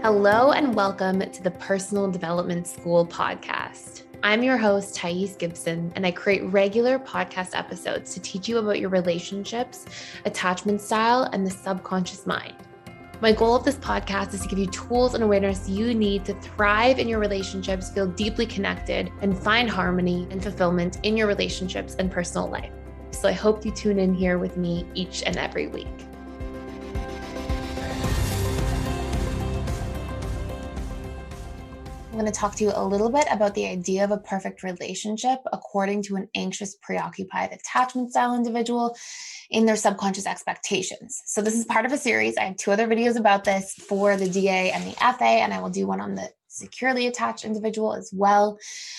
Hello and welcome to the Personal Development School podcast. I'm your host, Thais Gibson, and I create regular podcast episodes to teach you about your relationships, attachment style, and the subconscious mind. My goal of this podcast is to give you tools and awareness you need to thrive in your relationships, feel deeply connected, and find harmony and fulfillment in your relationships and personal life. So I hope you tune in here with me each and every week. I'm going to talk to you a little bit about the idea of a perfect relationship according to an anxious, preoccupied attachment style individual in their subconscious expectations. So this is part of a series. I have 2 other videos about this for the DA and the FA, and I will do one on the securely attached individual as well.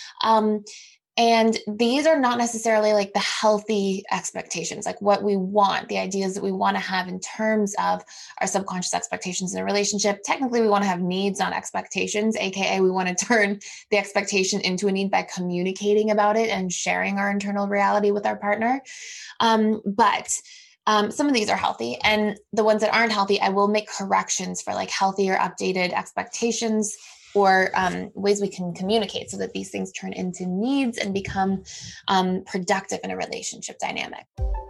And these are not necessarily like the healthy expectations, like what we want, the ideas that we want to have in terms of our subconscious expectations in a relationship. Technically, we want to have needs, not expectations, aka we want to turn the expectation into a need by communicating about it and sharing our internal reality with our partner. But some of these are healthy, and the ones that aren't healthy, I will make corrections for like healthier, updated expectations or ways we can communicate so that these things turn into needs and become productive in a relationship dynamic.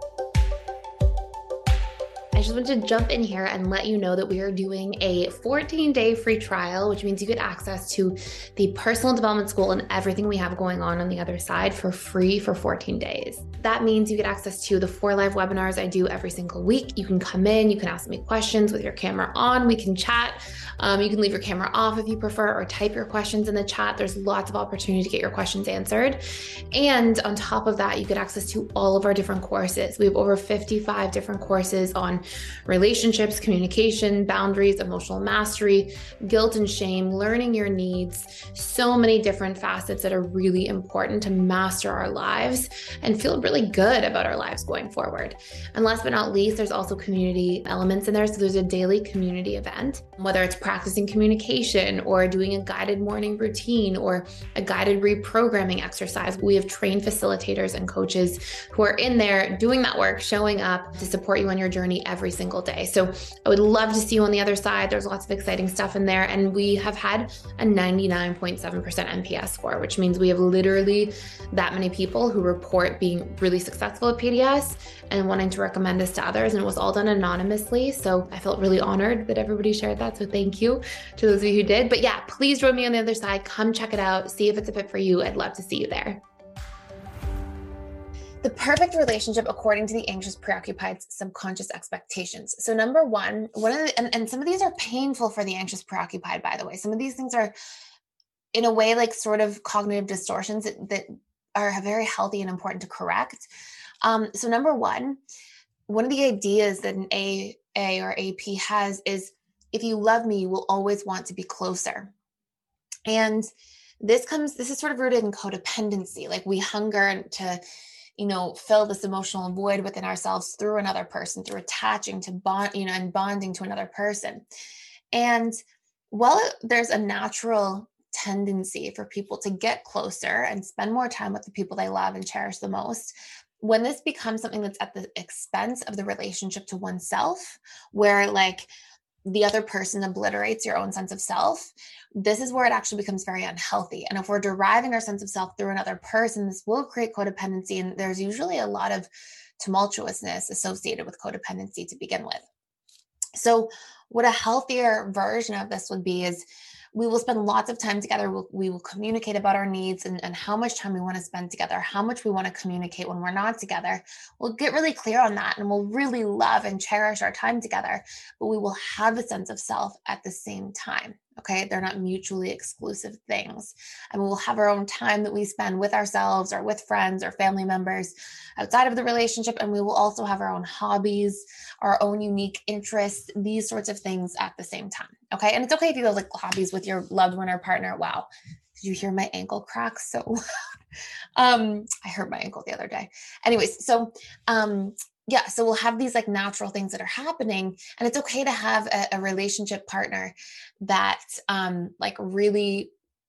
I just want to jump in here and let you know that we are doing a 14-day free trial, which means you get access to the personal development school and everything we have going on the other side for free for 14 days. That means you get access to the 4 live webinars I do every single week. You can come in, you can ask me questions with your camera on, we can chat. You can leave your camera off if you prefer, or type your questions in the chat. There's lots of opportunity to get your questions answered. And on top of that, you get access to all of our different courses. We have over 55 different courses on relationships, communication, boundaries, emotional mastery, guilt and shame, learning your needs, so many different facets that are really important to master our lives and feel really good about our lives going forward. And last but not least, there's also community elements in there. So there's a daily community event, whether it's practicing communication or doing a guided morning routine or a guided reprogramming exercise. We have trained facilitators and coaches who are in there doing that work, showing up to support you on your journey every single day. So I would love to see you on the other side. There's lots of exciting stuff in there. And we have had a 99.7% NPS score, which means we have literally that many people who report being really successful at PDS and wanting to recommend this to others. And it was all done anonymously. So I felt really honored that everybody shared that. So thank you to those of you who did. But yeah, please join me on the other side. Come check it out. See if it's a fit for you. I'd love to see you there. The perfect relationship according to the anxious, preoccupied subconscious expectations. So number one of the, and some of these are painful for the anxious, preoccupied, by the way. Some of these things are in a way like sort of cognitive distortions that are very healthy and important to correct. So number one of the ideas that an AA or AP has is, if you love me, you will always want to be closer. And this is sort of rooted in codependency. Like we hunger to, fill this emotional void within ourselves through another person, through attaching to bond, and bonding to another person. And while there's a natural tendency for people to get closer and spend more time with the people they love and cherish the most, when this becomes something that's at the expense of the relationship to oneself, where like the other person obliterates your own sense of self, this is where it actually becomes very unhealthy. And if we're deriving our sense of self through another person, this will create codependency. And there's usually a lot of tumultuousness associated with codependency to begin with. So what a healthier version of this would be is we will spend lots of time together. We will communicate about our needs and how much time we want to spend together, how much we want to communicate when we're not together. We'll get really clear on that and we'll really love and cherish our time together, but we will have a sense of self at the same time. Okay. They're not mutually exclusive things. And we'll have our own time that we spend with ourselves or with friends or family members outside of the relationship. And we will also have our own hobbies, our own unique interests, these sorts of things at the same time. Okay. And it's okay if you have like hobbies with your loved one or partner. Wow. Did you hear my ankle crack so loud? I hurt my ankle the other day. Anyways, so we'll have these like natural things that are happening, and it's okay to have a relationship partner that like really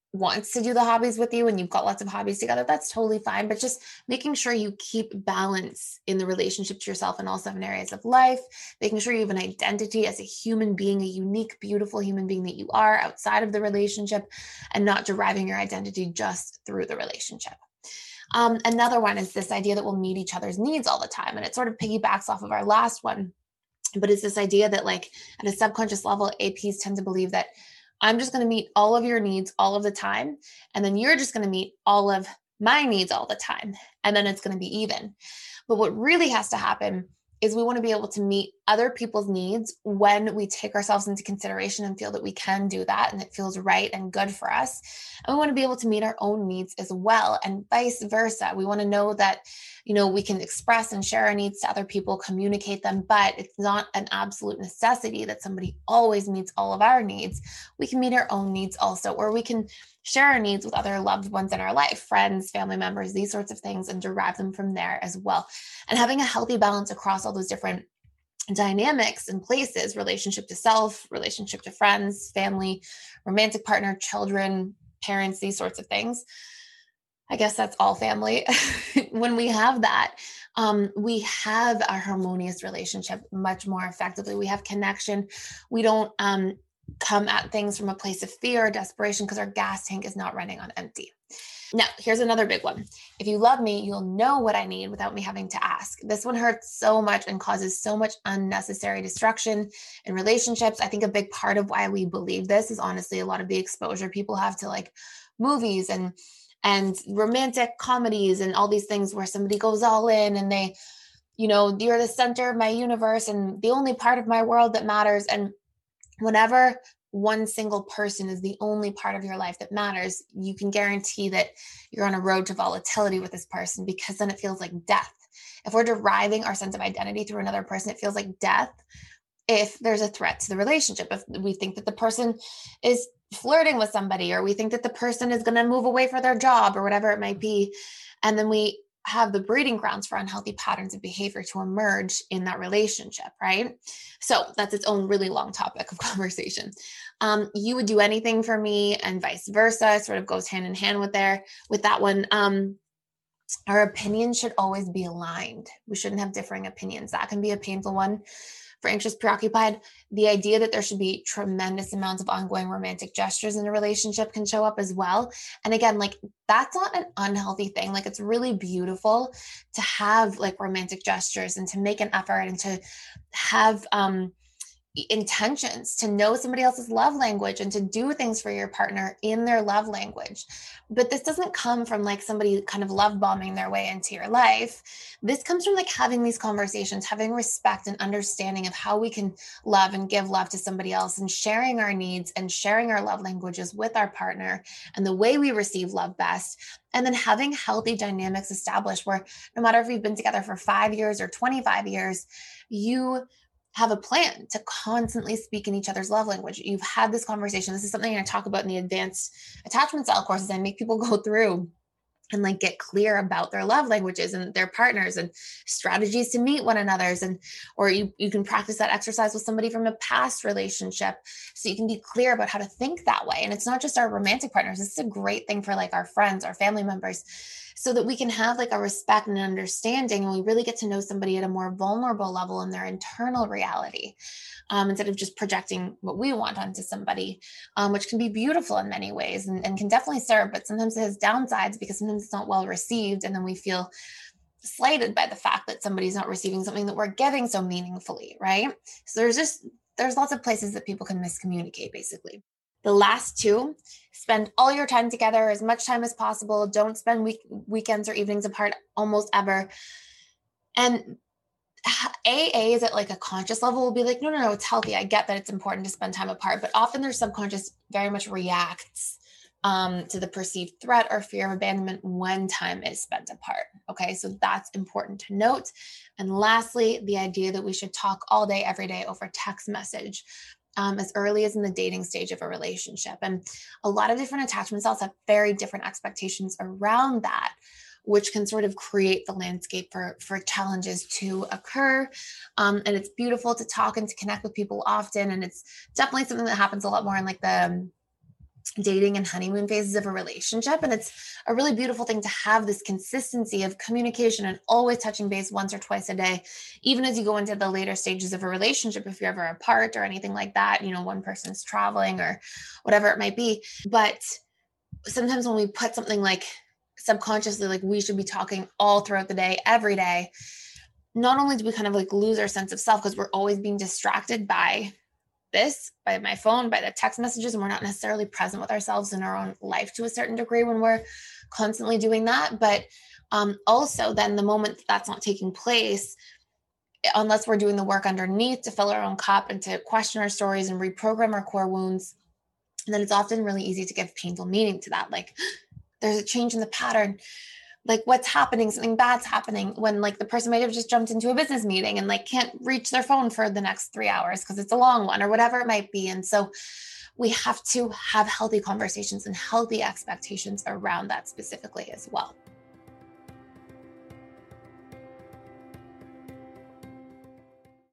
wants to do the hobbies with you and you've got lots of hobbies together, that's totally fine. But just making sure you keep balance in the relationship to yourself in all 7 areas of life, making sure you have an identity as a human being, a unique, beautiful human being that you are outside of the relationship, and not deriving your identity just through the relationship. Another one is this idea that we'll meet each other's needs all the time. And it sort of piggybacks off of our last one, but it's this idea that, like, at a subconscious level, APs tend to believe that I'm just going to meet all of your needs all of the time. And then you're just going to meet all of my needs all the time. And then it's going to be even. But what really has to happen is we want to be able to meet other people's needs when we take ourselves into consideration and feel that we can do that and it feels right and good for us. And we want to be able to meet our own needs as well, and vice versa. We want to know that, we can express and share our needs to other people, communicate them, but it's not an absolute necessity that somebody always meets all of our needs. We can meet our own needs also, or we can share our needs with other loved ones in our life, friends, family members, these sorts of things, and derive them from there as well. And having a healthy balance across all those different dynamics and places, relationship to self, relationship to friends, family, romantic partner, children, parents, these sorts of things. I guess that's all family. When we have that, we have a harmonious relationship much more effectively. We have connection. We don't come at things from a place of fear or desperation because our gas tank is not running on empty. Now, here's another big one. If you love me, you'll know what I need without me having to ask. This one hurts so much and causes so much unnecessary destruction in relationships. I think a big part of why we believe this is honestly a lot of the exposure people have to, like, movies and romantic comedies and all these things where somebody goes all in and they, you're the center of my universe and the only part of my world that matters. And whenever one single person is the only part of your life that matters, you can guarantee that you're on a road to volatility with this person, because then it feels like death. If we're deriving our sense of identity through another person, it feels like death. If there's a threat to the relationship, if we think that the person is flirting with somebody, or we think that the person is going to move away for their job or whatever it might be, and then we have the breeding grounds for unhealthy patterns of behavior to emerge in that relationship, right? So that's its own really long topic of conversation. You would do anything for me and vice versa. It sort of goes hand in hand with that one. Our opinions should always be aligned. We shouldn't have differing opinions. That can be a painful one for anxious preoccupied. The idea that there should be tremendous amounts of ongoing romantic gestures in a relationship can show up as well. And again, like, that's not an unhealthy thing. Like, it's really beautiful to have, like, romantic gestures and to make an effort and to have intentions to know somebody else's love language and to do things for your partner in their love language. But this doesn't come from, like, somebody kind of love bombing their way into your life. This comes from, like, having these conversations, having respect and understanding of how we can love and give love to somebody else, and sharing our needs and sharing our love languages with our partner and the way we receive love best. And then having healthy dynamics established where no matter if you've been together for 5 years or 25 years, you have a plan to constantly speak in each other's love language. You've had this conversation. This is something I talk about in the advanced attachment style courses. I make people go through and, like, get clear about their love languages and their partners and strategies to meet one another's. Or you can practice that exercise with somebody from a past relationship, so you can be clear about how to think that way. And it's not just our romantic partners. This is a great thing for, like, our friends, our family members, so that we can have, like, a respect and an understanding, and we really get to know somebody at a more vulnerable level in their internal reality, instead of just projecting what we want onto somebody, which can be beautiful in many ways and can definitely serve, but sometimes it has downsides because sometimes it's not well received. And then we feel slighted by the fact that somebody's not receiving something that we're giving so meaningfully, right? So there's lots of places that people can miscommunicate, basically. The last two, spend all your time together, as much time as possible. Don't spend weekends or evenings apart almost ever. And AAs at, like, a conscious level will be like, no, it's healthy. I get that it's important to spend time apart, but often their subconscious very much reacts to the perceived threat or fear of abandonment when time is spent apart. Okay, so that's important to note. And lastly, the idea that we should talk all day, every day over text message, as early as in the dating stage of a relationship. And a lot of different attachment styles have very different expectations around that, which can sort of create the landscape for challenges to occur. And it's beautiful to talk and to connect with people often. And it's definitely something that happens a lot more in, like, the dating and honeymoon phases of a relationship. And it's a really beautiful thing to have this consistency of communication and always touching base once or twice a day, even as you go into the later stages of a relationship, if you're ever apart or anything like that, one person's traveling or whatever it might be. But sometimes when we put something like subconsciously, like we should be talking all throughout the day, every day, not only do we kind of like lose our sense of self because we're always being distracted by by my phone, by the text messages, and we're not necessarily present with ourselves in our own life to a certain degree when we're constantly doing that. But also then the moment that's not taking place, unless we're doing the work underneath to fill our own cup and to question our stories and reprogram our core wounds, then it's often really easy to give painful meaning to that. Like there's a change in the pattern, like what's happening, something bad's happening, when like the person might have just jumped into a business meeting and like can't reach their phone for the next 3 hours because it's a long one or whatever it might be. And so we have to have healthy conversations and healthy expectations around that specifically as well.